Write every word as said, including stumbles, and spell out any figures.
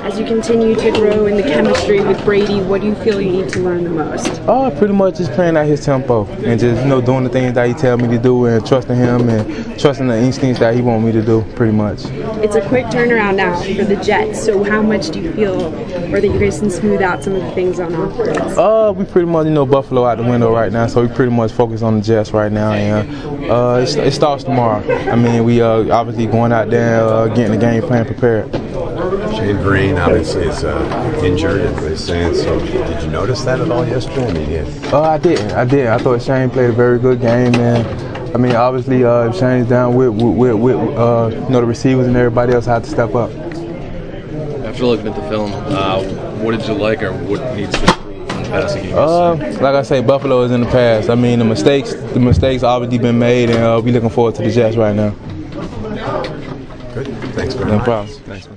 As you continue to grow in the chemistry with Brady, what do you feel you need to learn the most? Uh, pretty much just playing at his tempo and just, you know, doing the things that he tells me to do and trusting him and trusting the instincts that he wants me to do, pretty much. It's a quick turnaround now for the Jets, so how much do you feel or that you guys can smooth out some of the things on offense? Uh, we pretty much, you know, Buffalo out the window right now, so we pretty much focus on the Jets right now, and uh, it, it starts tomorrow. I mean, we uh, obviously going out there uh, getting the game plan prepared. Shane Vereen obviously is uh, injured, everybody's saying, so did you notice that at all yesterday? I mean, yeah. Uh, I did, I did. I thought Shane played a very good game, and I mean, obviously, uh, if Shane's down with, with, with uh, you know, the receivers and everybody else have to step up. After looking at the film, uh, what did you like or what needs to improve in the passing game? Uh, like I say, Buffalo is in the past. I mean, the mistakes, the mistakes obviously been made, and uh, we looking forward to the Jets right now. Good. Thanks very no much. problem. Thanks.